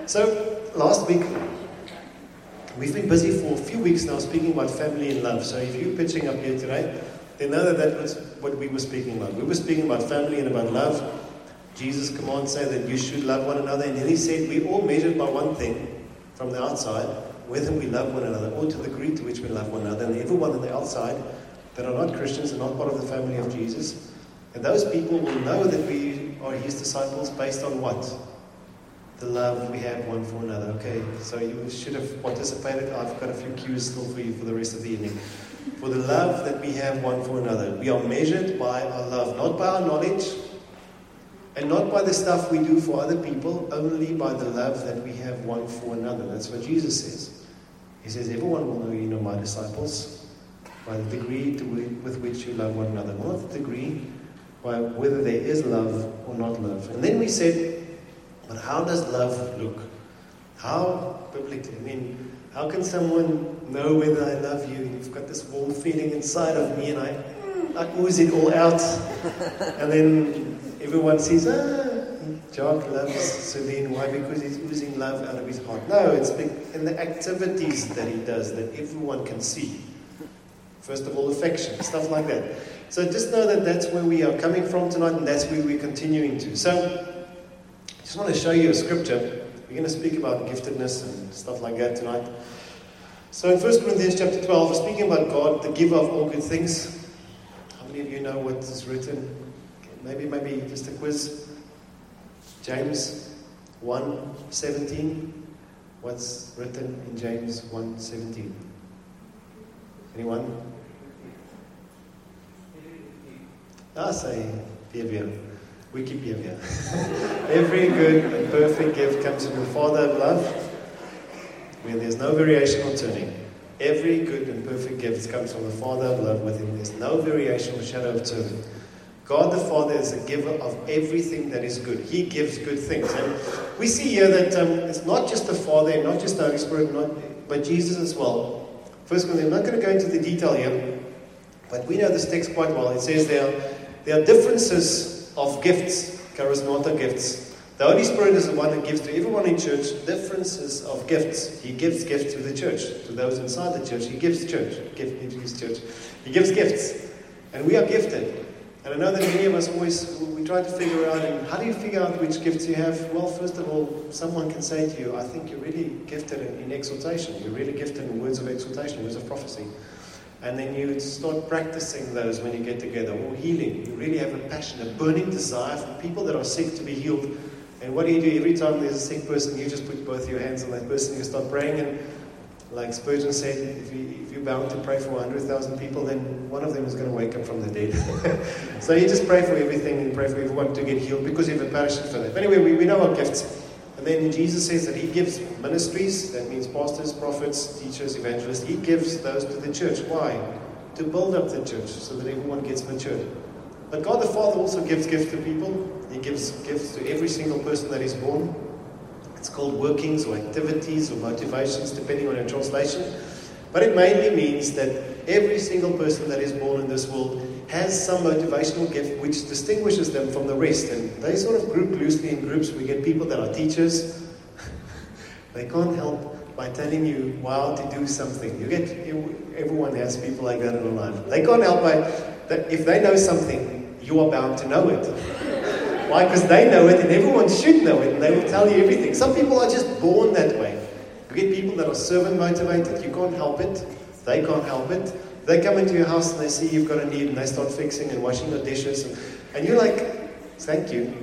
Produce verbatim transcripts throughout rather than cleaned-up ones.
So, last week, we've been busy for a few weeks now speaking about family and love. So if you're pitching up here today, then know that that was what we were speaking about. We were speaking about family and about love. Jesus' commands say that you should love one another. And then he said we're all measured by one thing from the outside, whether we love one another or to the degree to which we love one another. And everyone on the outside that are not Christians and not part of the family of Jesus. And those people will know that we are his disciples based on what? The love we have one for another. Okay, so you should have participated. I've got a few cues still for you for the rest of the evening. For the love that we have one for another. We are measured by our love, not by our knowledge, and not by the stuff we do for other people, only by the love that we have one for another. That's what Jesus says. He says, everyone will know you know my disciples by the degree to with which you love one another. Not the degree, by whether there is love or not love. And then we said, but how does love look? How biblically? I mean, how can someone know whether I love you? You've got this warm feeling inside of me and I, I ooze it all out. And then everyone says, ah, Jock loves Celine. Why? Because he's oozing love out of his heart. No, it's in the activities that he does that everyone can see. First of all, affection, stuff like that. So just know that that's where we are coming from tonight and that's where we're continuing to. So, I just want to show you a scripture. We're going to speak about giftedness and stuff like that tonight. So in First Corinthians chapter twelve, we're speaking about God, the giver of all good things. How many of you know what is written? Okay, maybe, maybe just a quiz. James one seventeen. What's written in James one seventeen? Anyone? I say, behavior. We keep behavior. Every good and perfect gift comes from the Father of love, where there's no variation or turning. Every good and perfect gift comes from the Father of love, with him there's no variation or shadow of turning. God the Father is the giver of everything that is good. He gives good things. And we see here that um, it's not just the Father, not just the Holy Spirit, not, but Jesus as well. First of all, I'm not going to go into the detail here, but we know this text quite well. It says there, there are differences of gifts, charismata gifts. The Holy Spirit is the one that gives to everyone in church differences of gifts. He gives gifts to the church, to those inside the church. He gives church, gift into his church. He gives gifts, and we are gifted. And I know that many of us always we try to figure out. And how do you figure out which gifts you have? Well, first of all, someone can say to you, "I think you're really gifted in, in exhortation. You're really gifted in words of exhortation, words of prophecy." And then you start practicing those when you get together. Or healing. You really have a passion, a burning desire for people that are sick to be healed. And what do you do? Every time there's a sick person, you just put both your hands on that person. You start praying. And like Spurgeon said, if, you, if you're bound to pray for one hundred thousand people, then one of them is going to wake up from the dead. So you just pray for everything and pray for everyone to get healed because you have a passion for that. But anyway, we, we know our gifts. And then Jesus says that he gives ministries, that means pastors, prophets, teachers, evangelists. He gives those to the church. Why? To build up the church so that everyone gets matured. But God the Father also gives gifts to people. He gives gifts to every single person that is born. It's called workings or activities or motivations, depending on your translation. But it mainly means that every single person that is born in this world has some motivational gift which distinguishes them from the rest. And they sort of group loosely in groups. We get people that are teachers. They can't help by telling you how to do something. You get everyone has people like that in their life. They can't help by that if they know something, you are bound to know it. Why? Because they know it and everyone should know it and they will tell you everything. Some people are just born that way. You get people that are servant motivated. You can't help it. They can't help it. They come into your house and they see you've got a need and they start fixing and washing your dishes. And, and you're like, thank you.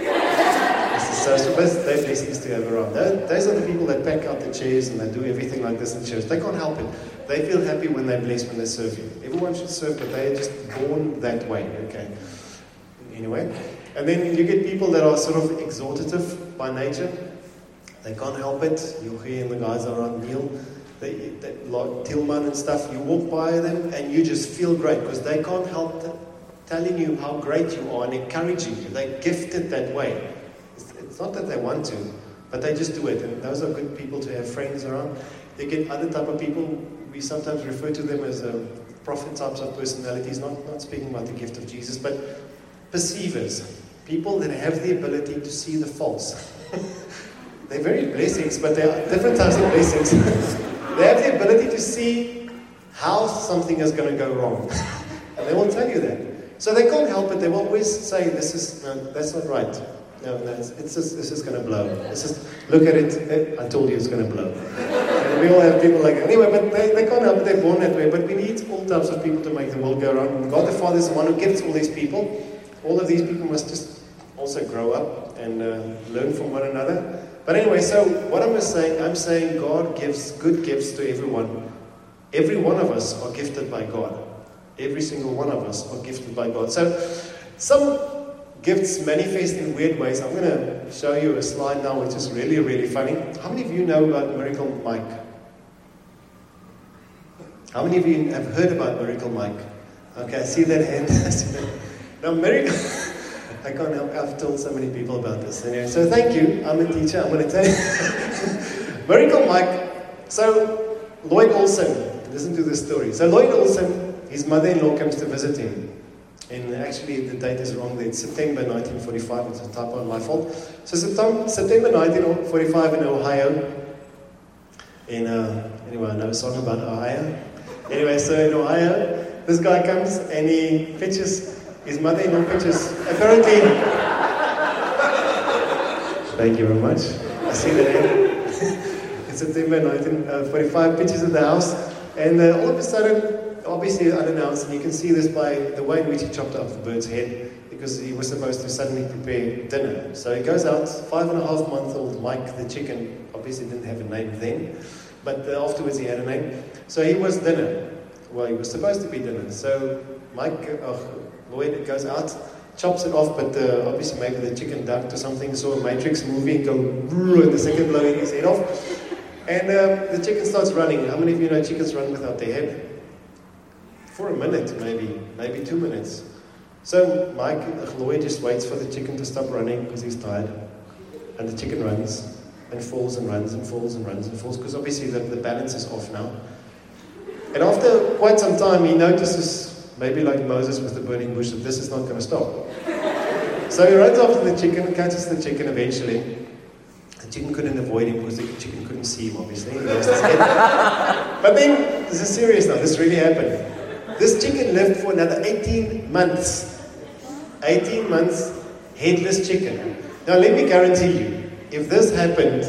This is social business. They're blessings to have around. They're, those are the people that pack out the chairs and they do everything like this in church. They can't help it. They feel happy when they're blessed when they serve you. Everyone should serve, but they're just born that way. Okay. Anyway. And then you get people that are sort of exhortative by nature. They can't help it. Yochi and the guys around Neil. They, they, like Tillman and stuff, you walk by them and you just feel great because they can't help t- telling you how great you are and encouraging you. They're gifted that way. It's, it's not that they want to, but they just do it. And those are good people to have friends around. You get other type of people, we sometimes refer to them as um, prophet types of personalities, not, not speaking about the gift of Jesus, but perceivers. People that have the ability to see the false. they're very blessings, but they are different types of blessings. They have the ability to see how something is going to go wrong. And they will tell you that. So they can't help it. They will always say, this is, no, that's not right. No, no, it's, it's just, this is going to blow. It's just, look at it. I told you it's going to blow. And we all have people like that. Anyway, but they, they can't help it. They're born that way. But we need all types of people to make the world go round. And God the Father is the one who gifts all these people. All of these people must just also grow up and uh, learn from one another. But anyway, so what am I saying? I'm saying God gives good gifts to everyone. Every one of us are gifted by God. Every single one of us are gifted by God. So some gifts manifest in weird ways. I'm going to show you a slide now which is really, really funny. How many of you know about Miracle Mike? How many of you have heard about Miracle Mike? Okay, I see that hand. I see that. Now, Miracle... I can't help, I've told so many people about this. Anyway, so thank you. I'm a teacher. I'm going to tell you. Miracle Mike. So, Lloyd Olsen. Listen to this story. So, Lloyd Olsen, his mother-in-law comes to visit him. And actually, the date is wrong. It's September nineteen forty-five. It's a typo on my fault. So, September nineteen forty-five in Ohio. In, uh, anyway, I know a song about Ohio. Anyway, so in Ohio, this guy comes and he pitches... His mother-in-law pictures, apparently... Thank you very much. I see that. In September nineteen forty-five, pictures of the house. And uh, all of a sudden, obviously unannounced, and you can see this by the way in which he chopped off the bird's head, because he was supposed to suddenly prepare dinner. So he goes out, five and a half month old Mike the chicken, obviously didn't have a name then, but uh, afterwards he had a name. So he was dinner. Well, he was supposed to be dinner. So Mike... Uh, Lloyd goes out, chops it off, but uh, obviously maybe the chicken ducked or something, saw a Matrix movie and go, and the second blowing his head off. And um, the chicken starts running. How many of you know chickens run without their head? For a minute, maybe, maybe two minutes. So Mike, uh, Lloyd just waits for the chicken to stop running because he's tired. And the chicken runs and falls and runs and falls and runs and falls because obviously the, the balance is off now. And after quite some time, he notices, maybe like Moses with the burning bush, that this is not going to stop. So he runs after the chicken, catches the chicken eventually. The chicken couldn't avoid him because the chicken couldn't see him, obviously. He lost his head. But then, this is serious now, this really happened. This chicken lived for another eighteen months. eighteen months, headless chicken. Now let me guarantee you, if this happened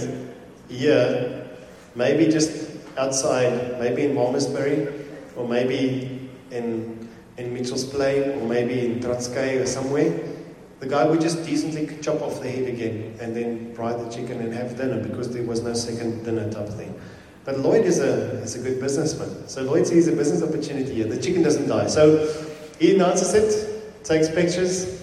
here, maybe just outside, maybe in Malmesbury, or maybe in... in Mitchell's Plain, or maybe in Transkei or somewhere, the guy would just decently chop off the head again and then fry the chicken and have dinner because there was no second dinner type of thing. But Lloyd is a, is a good businessman. So Lloyd sees a business opportunity here. The chicken doesn't die. So he announces it, takes pictures.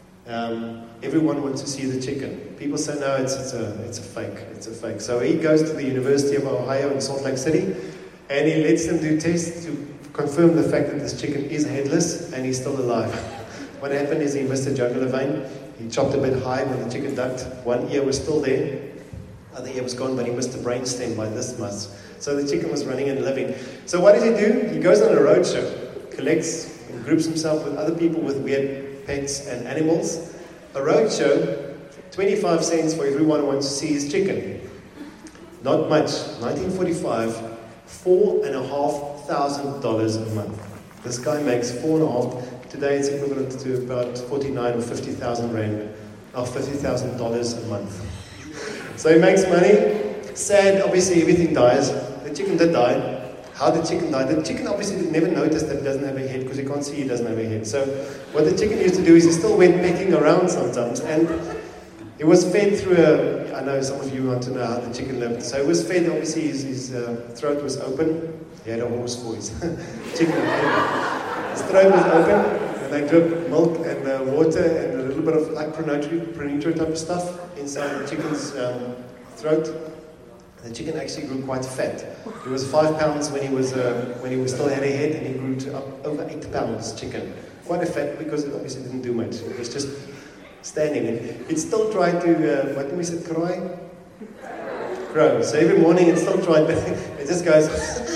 Um, everyone wants to see the chicken. People say, no, it's, it's, a, it's a fake. It's a fake. So he goes to the University of Ohio in Salt Lake City and he lets them do tests to confirm the fact that this chicken is headless and he's still alive. What happened is he missed a jugular vein. He chopped a bit high when the chicken ducked. One ear was still there. Other ear was gone, but he missed the brain stem by this much. So the chicken was running and living. So what does he do? He goes on a roadshow, collects and groups himself with other people with weird pets and animals. A roadshow, twenty-five cents for everyone who wants to see his chicken. Not much. nineteen forty-five, four and a half thousand dollars a month. This guy makes four and a half. Today it's equivalent to about forty-nine or fifty thousand rand, or fifty thousand dollars a month. So he makes money. Sad, obviously everything dies. The chicken did die. How the chicken died? The chicken obviously never noticed that it doesn't have a head because he can't see it doesn't have a head. So what the chicken used to do is he still went pecking around sometimes, and it was fed through a. I know some of you want to know how the chicken lived. So it was fed. Obviously his, his uh, throat was open. He had a hoarse voice. Chicken. His throat was open, and they drip milk and uh, water and a little bit of like pronutri, pronutri type of stuff inside the chicken's um, throat. The chicken actually grew quite fat. He was five pounds when he was uh, when he was still had a head, and he grew to up over eight pounds chicken. Quite a fat because it obviously didn't do much. It was just standing, and it still tried to uh, what do we say, cry? Crow. So every morning it still tried, but it just goes.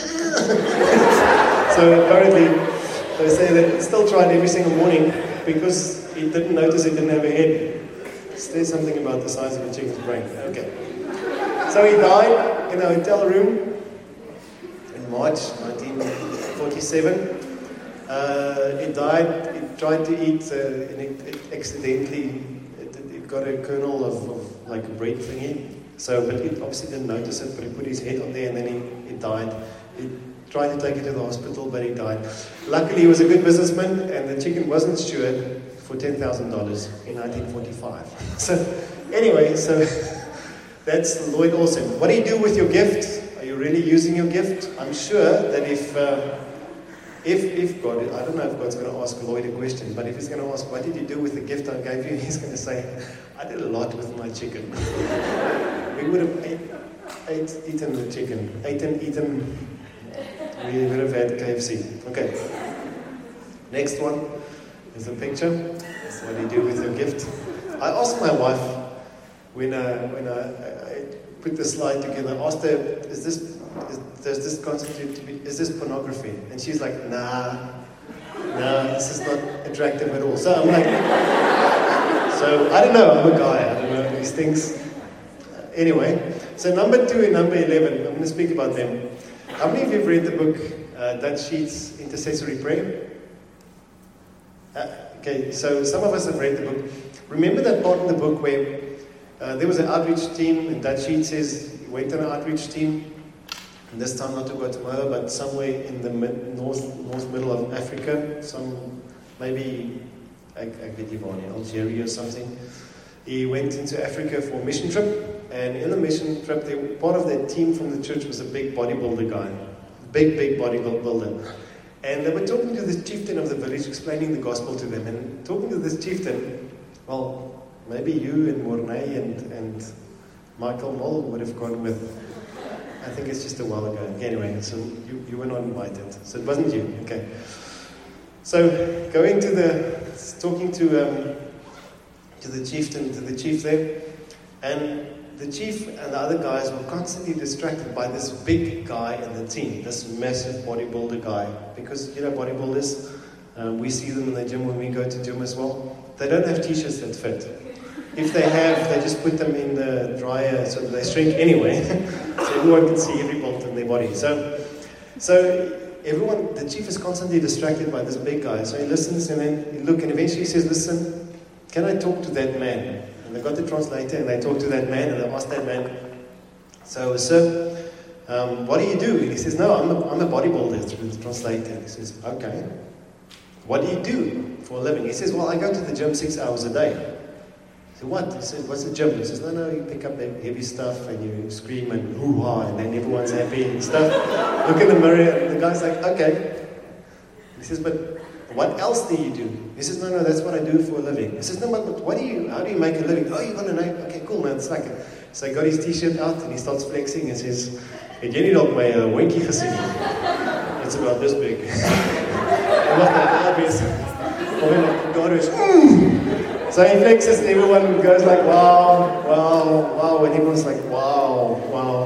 So apparently, they say that it still tried every single morning because it didn't notice it didn't have a head. There's something about the size of a chicken's brain. Okay. So he died in a hotel room in March nineteen forty-seven. Uh, he died, he tried to eat, uh, and it, it accidentally, it, it got a kernel of, of like a bread thingy. So, but he obviously didn't notice it, but he put his head on there and then he, he died. He tried to take it to the hospital, but he died. Luckily, he was a good businessman, and the chicken was insured for ten thousand dollars in nineteen forty-five. So, anyway, so that's Lloyd Olsen. What do you do with your gift? Are you really using your gift? I'm sure that if... Uh, If, if God, I don't know if God's going to ask Lloyd a question, but if he's going to ask, what did you do with the gift I gave you? He's going to say, I did a lot with my chicken. We would have ate, ate, eaten the chicken, eaten, eaten, we would have had K F C. Okay. Next one is a picture. That's what do you do with your gift? I asked my wife, when, uh, when I, I put the slide together, I asked her, is this... Is, does this constitute to be, is this pornography? And she's like, nah, nah, this is not attractive at all. So I'm like, so I don't know, I'm a guy, I don't know these things. Uh, anyway, so number two and number eleven, I'm going to speak about them. How many of you have read the book, uh, Dutch Sheets, Intercessory Prayer? Uh, okay, so some of us have read the book. Remember that part in the book where uh, there was an outreach team, and Dutch Sheets says, he went on an outreach team, and this time not to Guatemala, but somewhere in the mid, north, north middle of Africa, some maybe Algeria or something. He went into Africa for a mission trip, and in the mission trip, they, part of their team from the church was a big bodybuilder guy, big, big bodybuilder. And they were talking to this chieftain of the village, explaining the gospel to them. And talking to this chieftain, well, maybe you and Mornay and, and Michael Moll would have gone with. I think it's just a while ago. Anyway, so you, you were not invited. So it wasn't you. Okay. So going to the, talking to um, to the chieftain, to the chief there, and the chief and the other guys were constantly distracted by this big guy in the team, this massive bodybuilder guy. Because, you know, bodybuilders, um, we see them in the gym when we go to gym as well. They don't have t-shirts that fit. If they have, they just put them in the dryer so that they shrink anyway. So everyone can see every bolt in their body. So, so everyone, the chief is constantly distracted by this big guy. So he listens and then he look and eventually he says, listen, can I talk to that man? And they got the translator and they talk to that man and they ask that man, so sir, um, what do you do? And he says, no, I'm a, I'm a bodybuilder, through the translator. And he says, okay, what do you do for a living? He says, well, I go to the gym six hours a day. So what? He says, what's the gym? He says, no, no, you pick up heavy stuff and you scream and hoo-ha and then everyone's happy and stuff. Look in the mirror and the guy's like, okay. He says, but what else do you do? He says, no, no, that's what I do for a living. He says, no, but what do you, how do you make a living? Oh, you want to know? Okay, cool, man, it's like it. So he got his t-shirt out and he starts flexing and says, het jy nie dalk my uh, winkie gesien? It's about this big. En wat nou obvious. God is, mm! So he flexes and everyone goes like, wow, wow, wow. And everyone's like, wow, wow.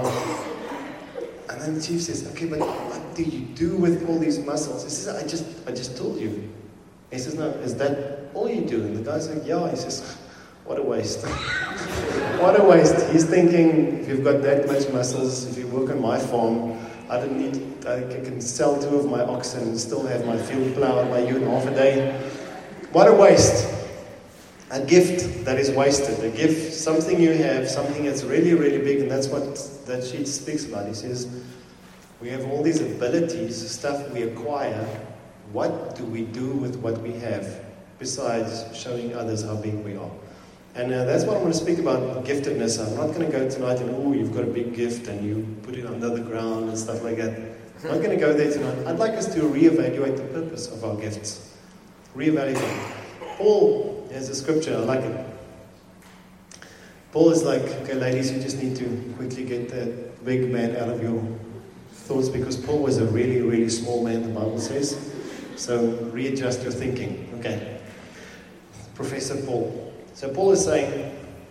And then the chief says, okay, but what do you do with all these muscles? He says, I just, I just told you. He says, no, is that all you do? And the guy's like, yeah. He says, what a waste. What a waste. He's thinking, if you've got that much muscles, if you work on my farm, I don't need, I can sell two of my oxen and still have my field plowed by you in half a day. What a waste. A gift that is wasted. A gift, something you have, something that's really, really big, and that's what that sheet speaks about. He says, we have all these abilities, stuff we acquire. What do we do with what we have, besides showing others how big we are? And uh, that's what I'm going to speak about, giftedness. I'm not going to go tonight and, oh, you've got a big gift, and you put it under the ground and stuff like that. I'm not going to go there tonight. I'd like us to reevaluate the purpose of our gifts. Reevaluate. Paul has a scripture, I like it. Paul is like, okay, ladies, you just need to quickly get that big man out of your thoughts, because Paul was a really, really small man, the Bible says. So readjust your thinking. Okay. Professor Paul. So Paul is saying,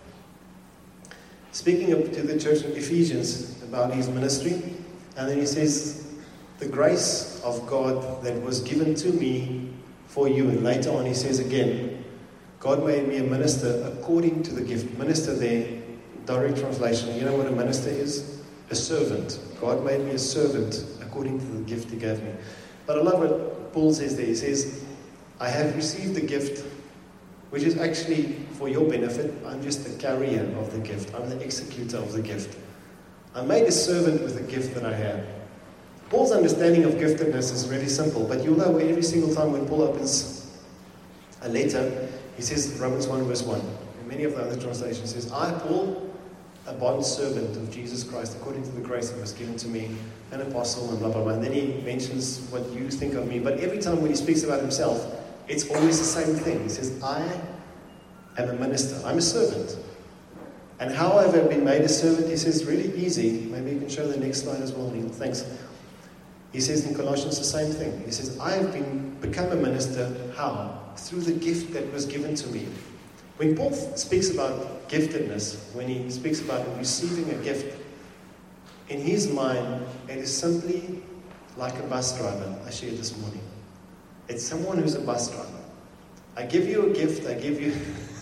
speaking up to the church in Ephesians about his ministry, and then he says, the grace of God that was given to me for you. And later on he says again, God made me a minister according to the gift. Minister there direct translation, you know what a minister is? A servant. God made me a servant according to the gift He gave me. But I love what Paul says there. He says, I have received the gift, which is actually for your benefit. I'm just the carrier of the gift. I'm the executor of the gift. I'm made a servant with the gift that I have. Paul's understanding of giftedness is really simple, but you'll know every single time when Paul opens a letter, he says Romans one verse one. And many of the other translations says, I, Paul, a bond servant of Jesus Christ, according to the grace that was given to me, an apostle, and blah, blah, blah. And then he mentions what you think of me. But every time when he speaks about himself, it's always the same thing. He says, I am a minister. I'm a servant. And how have I been made a servant? He says, really easy. Maybe you can show the next slide as well, Neil. Thanks. He says in Colossians the same thing. He says, I have been become a minister. How? Through the gift that was given to me. When Paul speaks about giftedness, when he speaks about receiving a gift, in his mind, it is simply like a bus driver. I shared this morning. It's someone who's a bus driver. I give you a gift, I give you...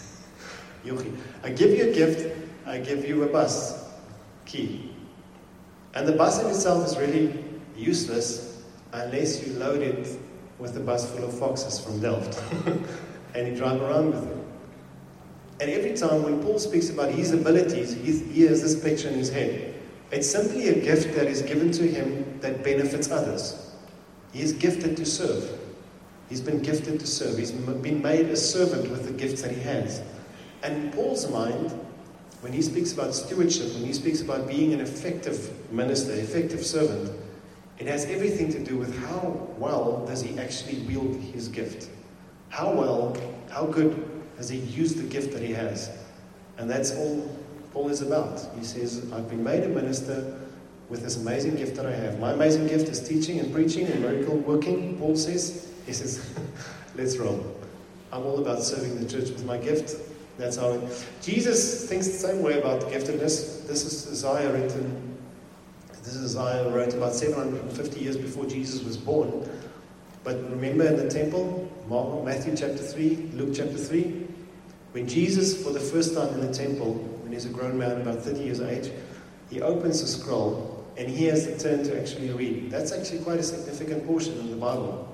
I give you a gift, I give you a bus key. And the bus in itself is really useless unless you load it with a bus full of foxes from Delft. And you drive around with it. And every time when Paul speaks about his abilities, he, he has this picture in his head. It's simply a gift that is given to him that benefits others. He is gifted to serve. He's been gifted to serve. He's been made a servant with the gifts that he has. And in Paul's mind, when he speaks about stewardship, when he speaks about being an effective minister, effective servant, it has everything to do with how well does he actually wield his gift. How well, how good has he used the gift that he has. And that's all Paul is about. He says, I've been made a minister with this amazing gift that I have. My amazing gift is teaching and preaching and miracle working, Paul says. He says, let's roll. I'm all about serving the church with my gift. That's how it, Jesus thinks the same way about giftedness. This is Isaiah written. This is Isaiah wrote about seven hundred fifty years before Jesus was born. But remember in the temple, Matthew chapter three, Luke chapter three, when Jesus, for the first time in the temple, when he's a grown man, about thirty years of age, he opens a scroll and he has the turn to actually read. That's actually quite a significant portion in the Bible.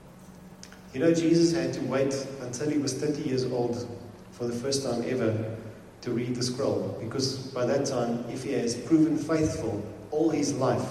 You know, Jesus had to wait until he was thirty years old for the first time ever to read the scroll. Because by that time, if he has proven faithful all his life,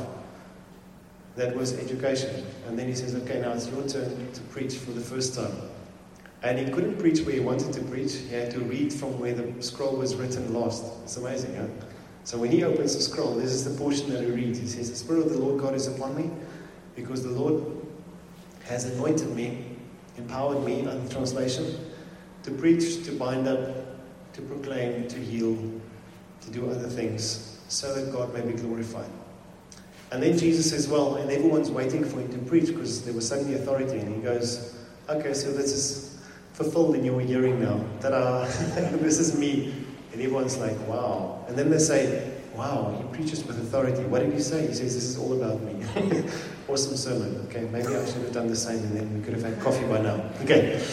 that was education. And then he says, okay, now it's your turn to preach for the first time. And he couldn't preach where he wanted to preach. He had to read from where the scroll was written last. It's amazing, huh? So when he opens the scroll, this is the portion that he reads. He says, the Spirit of the Lord God is upon me, because the Lord has anointed me, empowered me, under translation, to preach, to bind up, to proclaim, to heal, to do other things, so that God may be glorified. And then Jesus says, well, and everyone's waiting for him to preach because there was suddenly authority. And he goes, okay, so this is fulfilled in your hearing now. Ta-da! This is me. And everyone's like, wow. And then they say, wow, he preaches with authority. What did he say? He says, this is all about me. Awesome sermon. Okay, maybe I should have done the same and then we could have had coffee by now. Okay.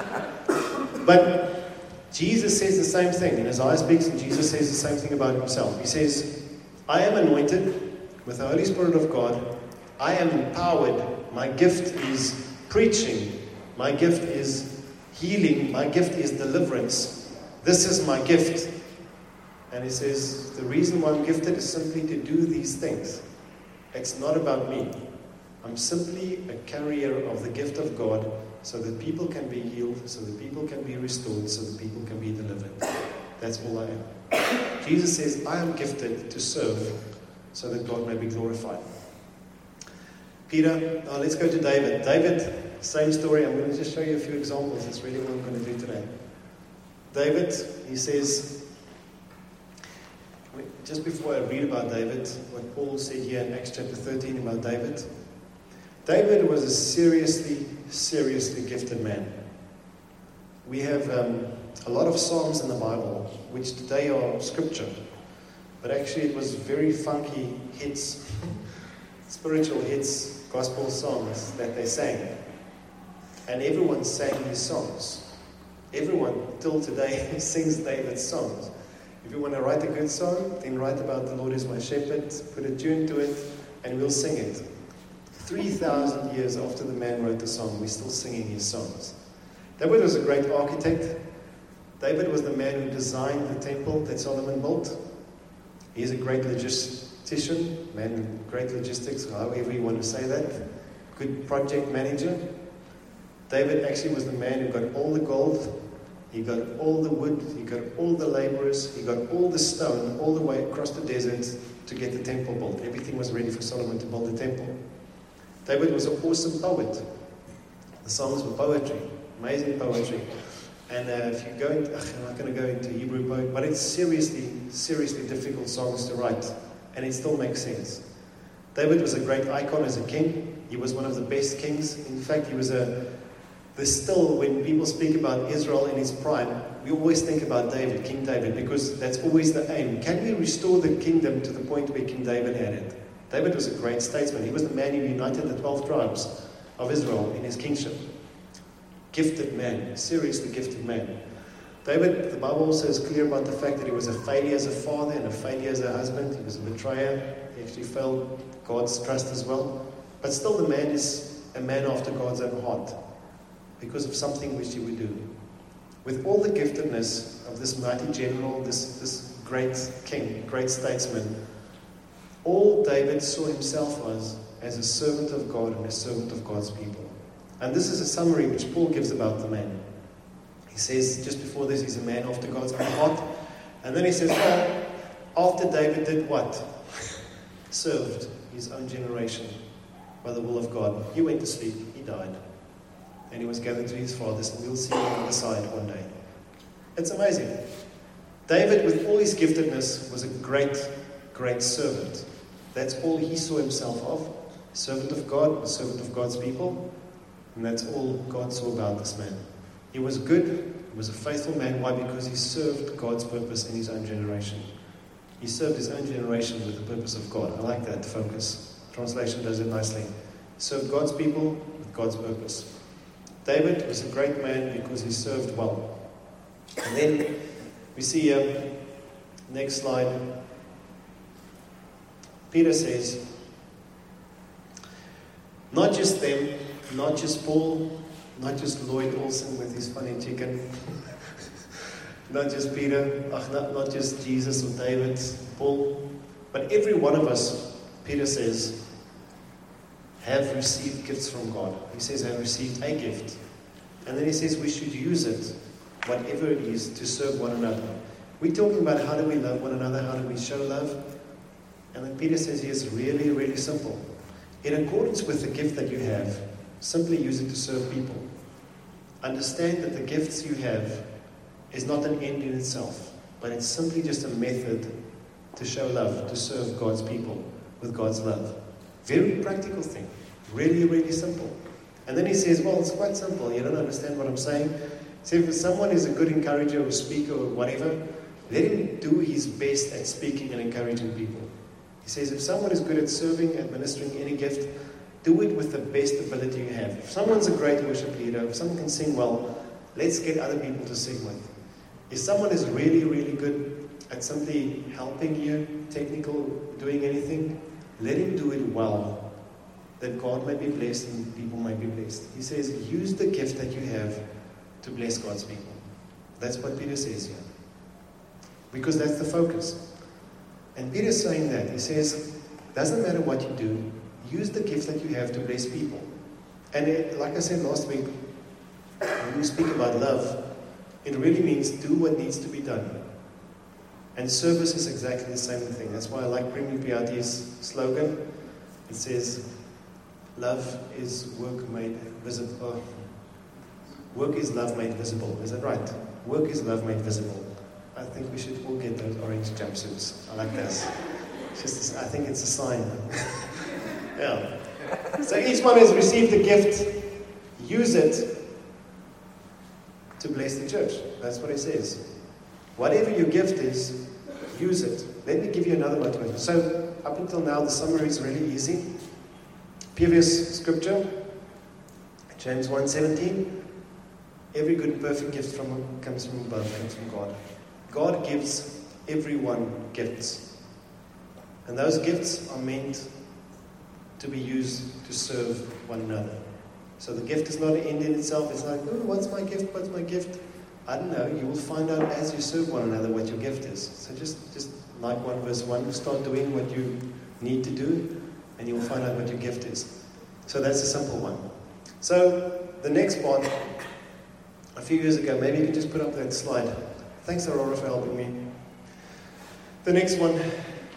But Jesus says the same thing. And Isaiah speaks and Jesus says the same thing about himself. He says, I am anointed with the Holy Spirit of God. I am empowered. My gift is preaching. My gift is healing. My gift is deliverance. This is my gift. And he says, the reason why I'm gifted is simply to do these things. It's not about me. I'm simply a carrier of the gift of God so that people can be healed, so that people can be restored, so that people can be delivered. That's all I am. Jesus says, I am gifted to serve so that God may be glorified. Peter, oh, let's go to David. David, same story. I'm going to just show you a few examples. That's really what I'm going to do today. David, he says, just before I read about David, what Paul said here in Acts chapter thirteen about David. David was a seriously, seriously gifted man. We have um, a lot of songs in the Bible, which today are scripture. But actually it was very funky hits, spiritual hits, gospel songs that they sang. And everyone sang these songs. Everyone till today sings David's songs. If you want to write a good song, then write about the Lord is my shepherd, put a tune to it, and we'll sing it. three thousand years after the man wrote the song, we're still singing his songs. David was a great architect. David was the man who designed the temple that Solomon built. He's a great logistician, man with great logistics, however you want to say that. Good project manager. David actually was the man who got all the gold, he got all the wood, he got all the laborers, he got all the stone, all the way across the desert to get the temple built. Everything was ready for Solomon to build the temple. David was an awesome poet. The songs were poetry, amazing poetry. And uh, if you go into, ugh, I'm not going to go into Hebrew poetry, but it's seriously, seriously difficult songs to write. And it still makes sense. David was a great icon as a king. He was one of the best kings. In fact, he was a, there's still, when people speak about Israel in his prime, we always think about David, King David, because that's always the aim. Can we restore the kingdom to the point where King David had it? David was a great statesman. He was the man who united the twelve tribes of Israel in his kingship. Gifted man, seriously gifted man. David, the Bible also is clear about the fact that he was a failure as a father and a failure as a husband. He was a betrayer. He actually failed God's trust as well. But still the man is a man after God's own heart because of something which he would do. With all the giftedness of this mighty general, this, this great king, great statesman, all David saw himself was as a servant of God and a servant of God's people. And this is a summary which Paul gives about the man. He says, just before this, he's a man after God's own heart. And then he says, well, after David did what? Served his own generation by the will of God. He went to sleep, he died. And he was gathered to his fathers, and we'll see him on the side one day. It's amazing. David, with all his giftedness, was a great, great servant. That's all he saw himself of. Servant of God, a servant of God's people. And that's all God saw about this man. He was good, he was a faithful man. Why? Because he served God's purpose in his own generation. He served his own generation with the purpose of God. I like that focus. Translation does it nicely. He served God's people with God's purpose. David was a great man because he served well. And then we see, um, next slide, Peter says, not just them, not just Paul, not just Lloyd Olsen with his funny chicken, not just Peter, not, not just Jesus or David, Paul, but every one of us, Peter says, have received gifts from God. He says, have received a gift. And then he says we should use it, whatever it is, to serve one another. We're talking about how do we love one another, how do we show love. And then Peter says here it's really, really simple. In accordance with the gift that you have, simply use it to serve people. Understand that the gifts you have is not an end in itself, but it's simply just a method to show love, to serve God's people with God's love. Very practical thing. Really, really simple. And then he says, well, it's quite simple. You don't understand what I'm saying? He says, if someone is a good encourager or speaker or whatever, let him do his best at speaking and encouraging people. He says, if someone is good at serving, administering any gift, do it with the best ability you have. If someone's a great worship leader, if someone can sing well, let's get other people to sing with. If someone is really, really good at simply helping you, technical, doing anything, let him do it well, that God may be blessed and people may be blessed. He says, use the gift that you have to bless God's people. That's what Peter says here. Because that's the focus. And Peter's saying that. He says, doesn't matter what you do, use the gift that you have to bless people. And it, like I said last week, when we speak about love, it really means do what needs to be done. And service is exactly the same thing. That's why I like Primi Piati's slogan. It says, love is work made visible. Work is love made visible. Is that right? Work is love made visible. I think we should all get those orange jumpsuits. I like this. It's just, I think it's a sign. Yeah. So each one has received a gift. Use it to bless the church. That's what it says. Whatever your gift is, use it. Let me give you another motivation. So up until now, the summary is really easy. Previous scripture, James one seventeen. Every good and perfect gift from comes from above, comes from God. God gives everyone gifts. And those gifts are meant to be used to serve one another. So the gift is not an end in itself. It's like, oh, what's my gift? What's my gift? I don't know. You will find out as you serve one another what your gift is. So just, just like one verse one, start doing what you need to do, and you will find out what your gift is. So that's a simple one. So the next part, a few years ago, maybe you can just put up that slide. Thanks, Aurora, for helping me. The next one, I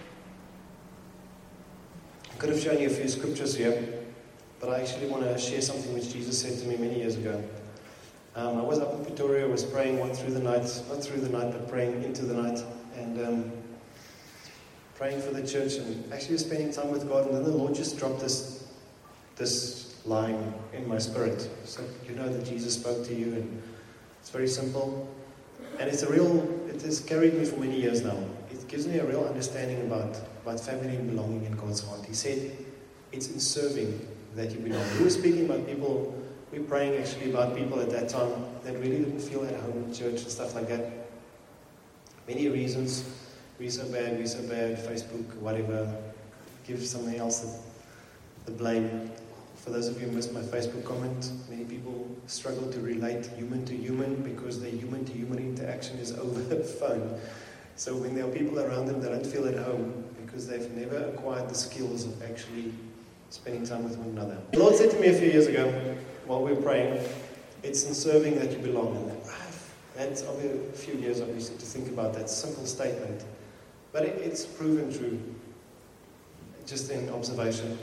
could have shown you a few scriptures here, but I actually want to share something which Jesus said to me many years ago. Um, I was up in Pretoria, I was praying one through the night, not through the night, but praying into the night, and um, praying for the church, and actually spending time with God, and then the Lord just dropped this, this line in my spirit. So you know that Jesus spoke to you, and it's very simple, and it's a real, it has carried me for many years now. It gives me a real understanding about, about family and belonging in God's heart. He said, it's in serving that you belong. We were speaking about people, we were praying actually about people at that time that really didn't feel at home in church and stuff like that. Many reasons. We're so bad, we're so bad, Facebook, whatever. Give somebody else the, the blame. For those of you who missed my Facebook comment, many people struggle to relate human to human because their human to human interaction is over the phone. So when there are people around them that don't feel at home because they've never acquired the skills of actually spending time with one another. The Lord said to me a few years ago, while we were praying, it's in serving that you belong. And that's over a few years I've used to think about that simple statement. But it, it's proven true, just in observation.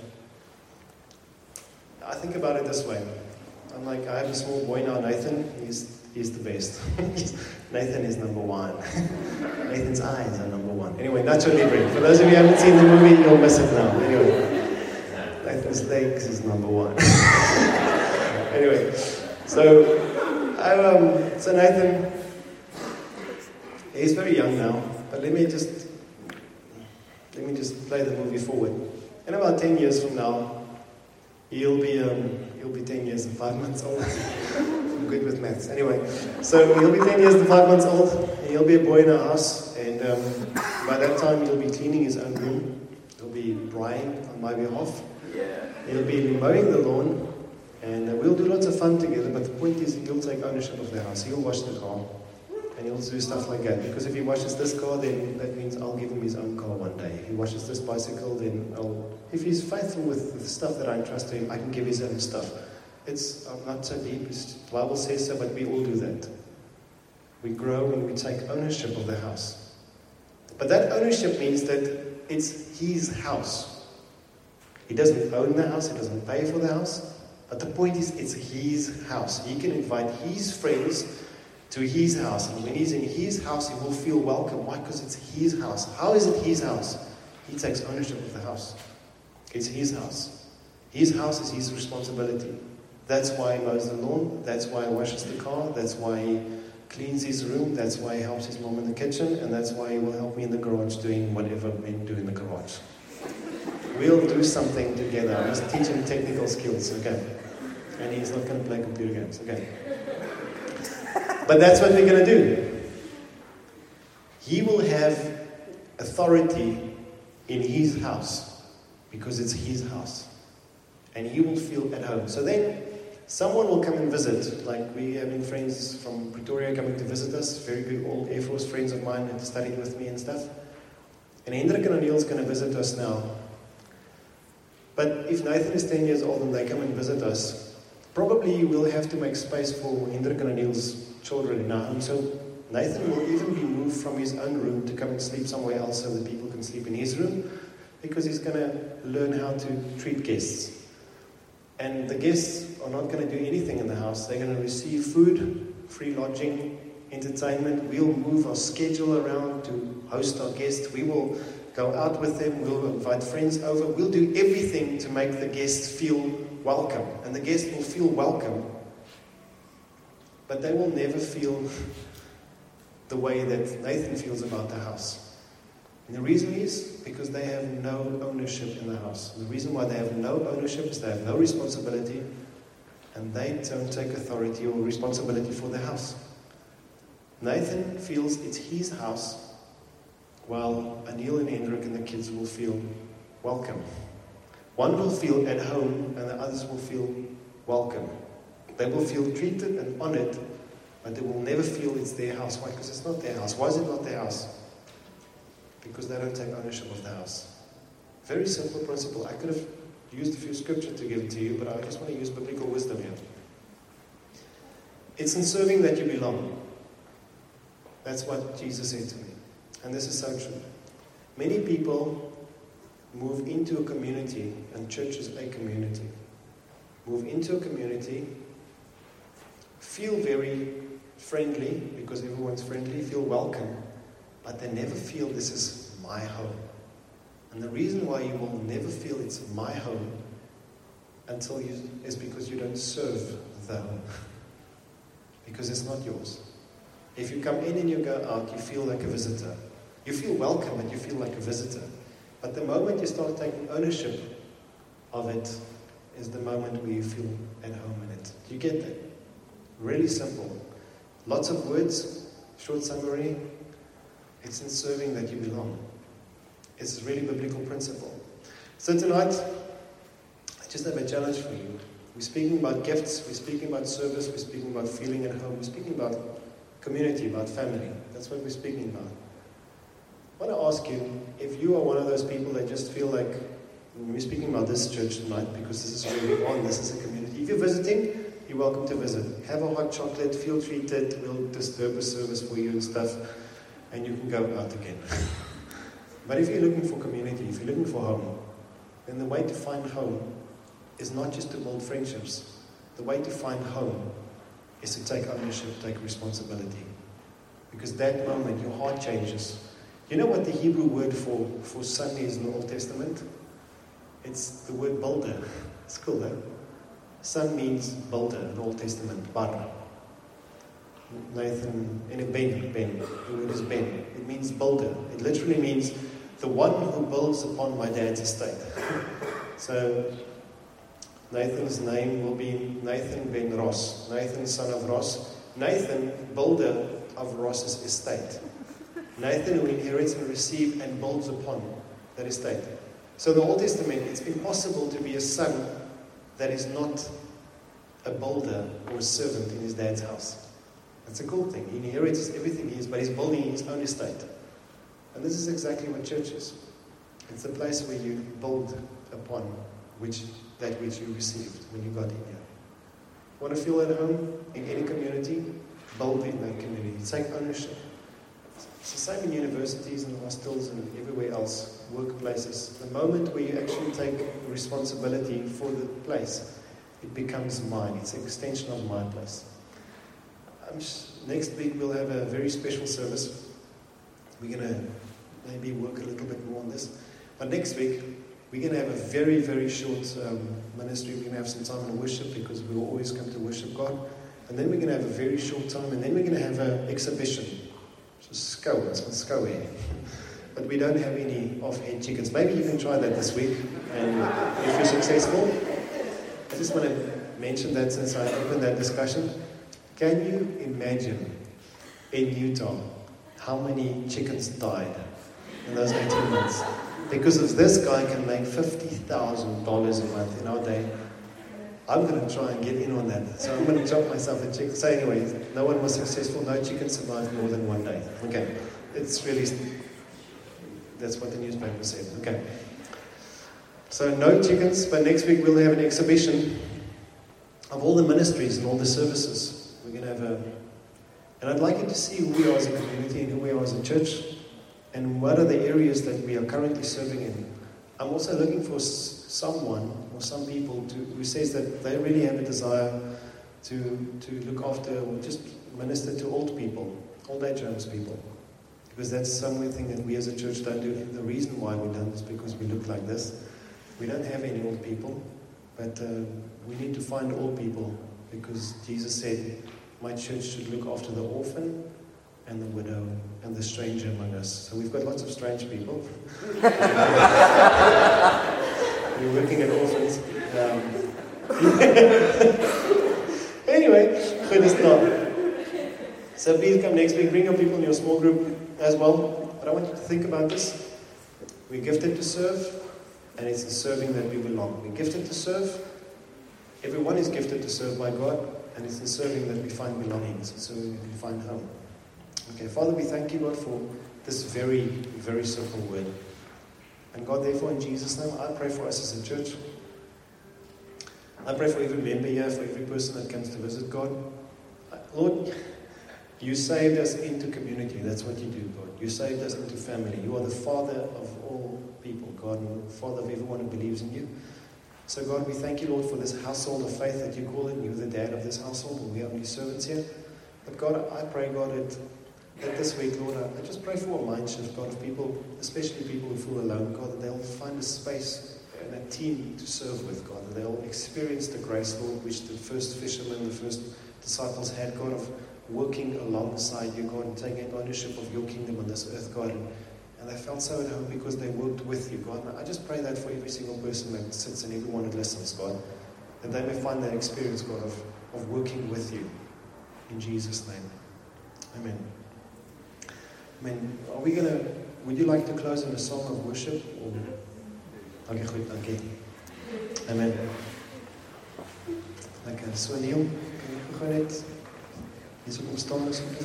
I think about it this way. I'm like, I have a small boy now, Nathan. He's, he's the best. Nathan is number one. Nathan's eyes are number one. Anyway, Nacho Libre. For those of you who haven't seen the movie, you'll miss it now. Anyway, Nathan's legs is number one. Anyway, so, I, um, so Nathan, he's very young now, but let me just, let me just play the movie forward. In about ten years from now, he'll be, um, he'll be ten years and five months old. I'm good with maths. Anyway, so he'll be ten years and five months old, and he'll be a boy in our house, and um, by that time he'll be cleaning his own room. He'll be drying on my behalf. He'll be mowing the lawn. And uh, we'll do lots of fun together, but the point is he'll take ownership of the house. He'll wash the car, and he'll do stuff like that. Because if he washes this car, then that means I'll give him his own car one day. If he washes this bicycle, then I'll... If he's faithful with the stuff that I entrust to him, I can give his own stuff. It's I'm not so deep, it's, the Bible says so, but we all do that. We grow and we take ownership of the house. But that ownership means that it's his house. He doesn't own the house, he doesn't pay for the house. But the point is, it's his house. He can invite his friends to his house. And when he's in his house, he will feel welcome. Why? Because it's his house. How is it his house? He takes ownership of the house. It's his house. His house is his responsibility. That's why he mows the lawn. That's why he washes the car. That's why he cleans his room. That's why he helps his mom in the kitchen. And that's why he will help me in the garage doing whatever men do in the garage. We'll do something together. I'm just teaching technical skills, okay? And he's not going to play computer games, okay? But that's what we're going to do. He will have authority in his house because it's his house. And he will feel at home. So then, someone will come and visit. Like, we having friends from Pretoria coming to visit us. Very good old Air Force friends of mine that studied with me and stuff. And Hendrik and O'Neill's going to visit us now. But if Nathan is ten years old and they come and visit us, probably we'll have to make space for Hendrik and O'Neill's children in our home. So Nathan will even be moved from his own room to come and sleep somewhere else so that people can sleep in his room, because he's going to learn how to treat guests. And the guests are not going to do anything in the house. They're going to receive food, free lodging, entertainment. We'll move our schedule around to host our guests. We will go out with them. We'll invite friends over. We'll do everything to make the guests feel welcome. And the guests will feel welcome. But they will never feel the way that Nathan feels about the house. And the reason is because they have no ownership in the house. And the reason why they have no ownership is they have no responsibility, and they don't take authority or responsibility for the house. Nathan feels it's his house, while Anil and Hendrik and the kids will feel welcome. One will feel at home and the others will feel welcome. They will feel treated and honored, but they will never feel it's their house. Why? Because it's not their house. Why is it not their house? Because they don't take ownership of the house. Very simple principle. I could have used a few scriptures to give it to you, but I just want to use biblical wisdom here. It's in serving that you belong. That's what Jesus said to me. And this is so true. Many people move into a community, and church is a community. Move into a community, feel very friendly, because everyone's friendly, feel welcome, but they never feel this is my home. And the reason why you will never feel it's my home until you is because you don't serve the home. Because it's not yours. If you come in and you go out, you feel like a visitor. You feel welcome and you feel like a visitor. But the moment you start taking ownership of it is the moment where you feel at home in it. Do you get that? Really simple. Lots of words, short summary. It's in serving that you belong. It's a really biblical principle. So tonight, I just have a challenge for you. We're speaking about gifts, we're speaking about service, we're speaking about feeling at home, we're speaking about community, about family. That's what we're speaking about. I want to ask you, if you are one of those people that just feel like, we're speaking about this church tonight because this is where we're on, this is a community. If you're visiting, you're welcome to visit. Have a hot chocolate, feel treated, we'll disturb a service for you and stuff, and you can go out again. But if you're looking for community, if you're looking for home, then the way to find home is not just to build friendships. The way to find home is to take ownership, take responsibility. Because that moment, your heart changes. You know what the Hebrew word for, for son is in the Old Testament? It's the word builder. It's cool, though. Son means builder in the Old Testament, bar. Nathan, in a Ben, Ben. The word is Ben. It means builder. It literally means the one who builds upon my dad's estate. So, Nathan's name will be Nathan ben Ross. Nathan, son of Ross. Nathan, builder of Ross's estate. Nathan, who inherits and receives and builds upon that estate. So in the Old Testament, it's impossible to be a son that is not a builder or a servant in his dad's house. That's a cool thing. He inherits everything he is, but he's building his own estate. And this is exactly what church is. It's the place where you build upon which that which you received when you got in here. Want to feel at home in any community? Build in that community. Take ownership. It's the same in universities and hostels and everywhere else, workplaces. The moment where you actually take responsibility for the place, it becomes mine. It's an extension of my place. I'm sh- next week we'll have a very special service. We're going to maybe work a little bit more on this. But next week, we're going to have a very, very short um, ministry. We're going to have some time in worship because we will always come to worship God. And then we're going to have a very short time. And then we're going to have an exhibition. So scow, it's called scow here. But we don't have any off-head chickens. Maybe you can try that this week. And if you're successful, I just want to mention that since I opened that discussion. Can you imagine in Utah how many chickens died in those eighteen months? Because if this guy can make fifty thousand dollars a month in our day, I'm going to try and get in on that. So I'm going to chop myself a chicken. So anyway, no one was successful. No chicken survived more than one day. Okay. It's really, that's what the newspaper said. Okay. So no chickens, but next week we'll have an exhibition of all the ministries and all the services. We're going to have a, and I'd like you to see who we are as a community and who we are as a church. And what are the areas that we are currently serving in? I'm also looking for s- someone or some people to, who says that they really have a desire to to look after or just minister to old people, old age homes people. Because that's something that we as a church don't do. The reason why we don't is because we look like this. We don't have any old people, but uh, we need to find old people because Jesus said, my church should look after the orphan and the widow and the stranger among us. So we've got lots of strange people. We're working at orphans. Um, anyway, good to start. So please come next week. Bring your people in your small group as well. But I want you to think about this. We're gifted to serve, and it's in serving that we belong. We're gifted to serve. Everyone is gifted to serve by God, and it's in serving that we find belongings, so we can find home. Okay, Father, we thank you, God, for this very, very simple word. And God, therefore, in Jesus' name, I pray for us as a church. I pray for every member here, for every person that comes to visit God. Lord, you saved us into community. That's what you do, God. You saved us into family. You are the Father of all people, God, and the Father of everyone who believes in you. So, God, we thank you, Lord, for this household of faith that you call it. You're the dad of this household, and we are only servants here. But, God, I pray, God, that, that this week, Lord, I, I just pray for a mind shift, God, of people, especially people who feel alone, God, that they'll find a space and a team to serve with, God, that they'll experience the grace, Lord, which the first fishermen, the first disciples had, God, of working alongside you, God, and taking ownership of your kingdom on this earth, God. And, and they felt so at home because they worked with you, God. And I just pray that for every single person that sits and everyone that listens, God, that they may find that experience, God, of, of working with you. In Jesus' name. Amen. Amen. Are we going to, would you like to close in a song of worship? Or? Okay, goed, dankie. Amen. Lekker, so Neil, kan jy gou net hier so kom staan asseblief?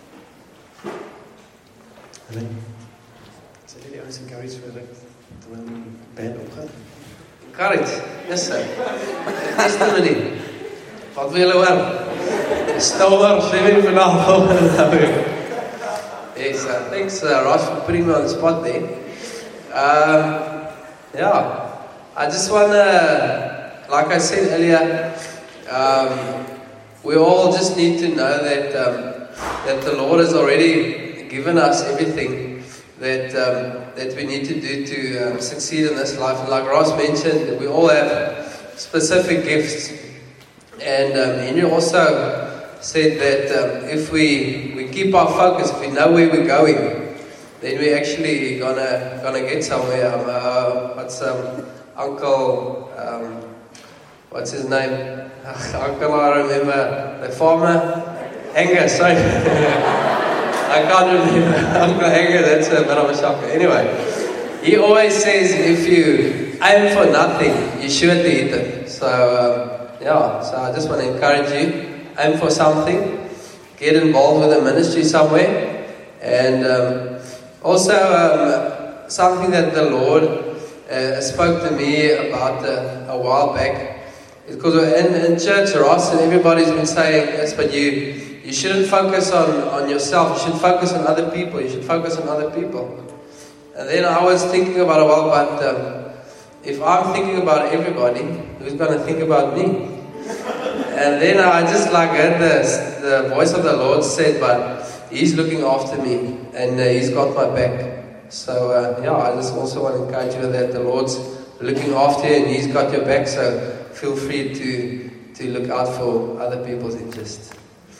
Amen. Sal jy die ouens encourage vir ruk, terwyl die band opgaan? Encourage, yes sir. Testimony. Wat wil julle hoor? Stower, living vanavond. Yes sir, thanks uh, Ross for putting me on the spot there. Um, Yeah, I just want to, like I said earlier, um, we all just need to know that um, that the Lord has already given us everything that um, that we need to do to um, succeed in this life. And like Ross mentioned, we all have specific gifts. And um, Henry also said that um, if we, we keep our focus, if we know where we're going, then we're actually gonna gonna get somewhere. Um, uh, what's um, Uncle? Um, what's his name? Uncle, I remember the farmer. Angus, sorry. I can't remember Uncle Angus. That's a bit of a shocker. Anyway, he always says if you aim for nothing, you surely hit it. So um, yeah. So I just want to encourage you: aim for something, get involved with a ministry somewhere, and. Um, Also, um, something that the Lord uh, spoke to me about uh, a while back, because in, in church, Ross and everybody's been saying, yes, but you you shouldn't focus on, on yourself, you should focus on other people, you should focus on other people. And then I was thinking about, well, but um, if I'm thinking about everybody, who's going to think about me? And then I just like heard the, the voice of the Lord said, but He's looking after me, and uh, He's got my back. So, uh, yeah, I just also want to encourage you that the Lord's looking after you, and He's got your back, so feel free to, to look out for other people's interests.